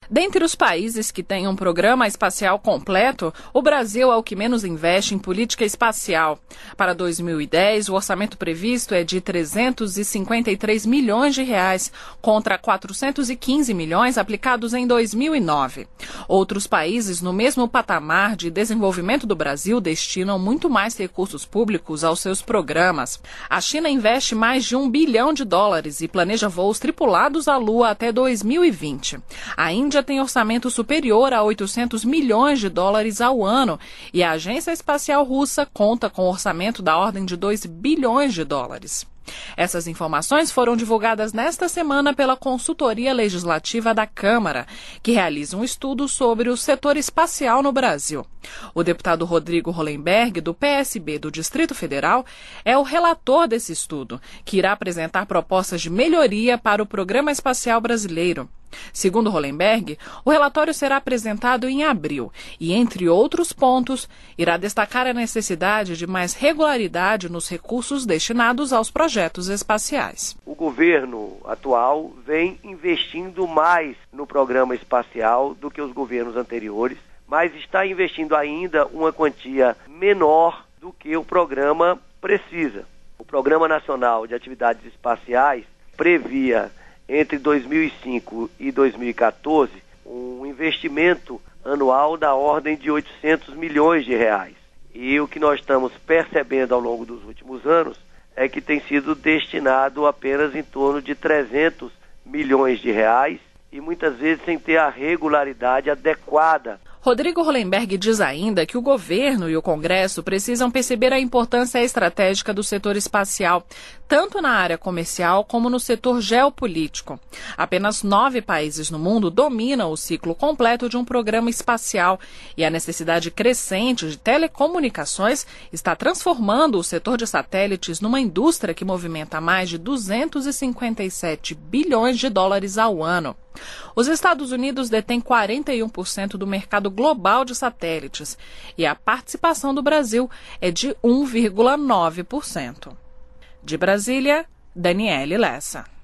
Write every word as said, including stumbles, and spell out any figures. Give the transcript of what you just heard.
Dentre os países que têm um programa espacial completo, o Brasil é o que menos investe em política espacial. Para dois mil e dez, o orçamento previsto é de trezentos e cinquenta e três milhões de reais, contra quatrocentos e quinze milhões aplicados em dois mil e nove. Outros países no mesmo patamar de desenvolvimento do Brasil destinam muito mais recursos públicos aos seus programas. A China investe mais de um bilhão de dólares e planeja voos tripulados à Lua até dois mil e vinte. A Índia tem orçamento superior a oitocentos milhões de dólares ao ano e a Agência Espacial Russa conta com orçamento da ordem de dois bilhões de dólares. Essas informações foram divulgadas nesta semana pela Consultoria Legislativa da Câmara, que realiza um estudo sobre o setor espacial no Brasil. O deputado Rodrigo Hollenberg, do P S B do Distrito Federal, é o relator desse estudo, que irá apresentar propostas de melhoria para o Programa Espacial Brasileiro. Segundo Hollenberg, o relatório será apresentado em abril e, entre outros pontos, irá destacar a necessidade de mais regularidade nos recursos destinados aos projetos espaciais. O governo atual vem investindo mais no programa espacial do que os governos anteriores, mas está investindo ainda uma quantia menor do que o programa precisa. O Programa Nacional de Atividades Espaciais previa entre dois mil e cinco e dois mil e quatorze, um investimento anual da ordem de oitocentos milhões de reais. E o que nós estamos percebendo ao longo dos últimos anos é que tem sido destinado apenas em torno de trezentos milhões de reais e muitas vezes sem ter a regularidade adequada. Rodrigo Hollenberg diz ainda que o governo e o Congresso precisam perceber a importância estratégica do setor espacial, tanto na área comercial como no setor geopolítico. Apenas nove países no mundo dominam o ciclo completo de um programa espacial e a necessidade crescente de telecomunicações está transformando o setor de satélites numa indústria que movimenta mais de duzentos e cinquenta e sete bilhões de dólares ao ano. Os Estados Unidos detêm quarenta e um por cento do mercado global de satélites e a participação do Brasil é de um vírgula nove por cento. De Brasília, Daniele Lessa.